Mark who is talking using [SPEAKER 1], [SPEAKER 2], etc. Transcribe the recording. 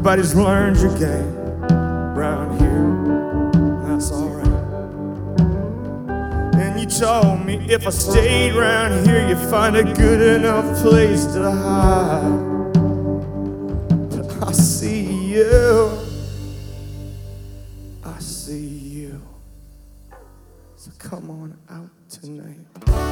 [SPEAKER 1] Everybody's learned your game around here. That's alright. And you told me if I stayed around here, you'd find a good enough place to hide. But I see you. I see you. So come on out tonight.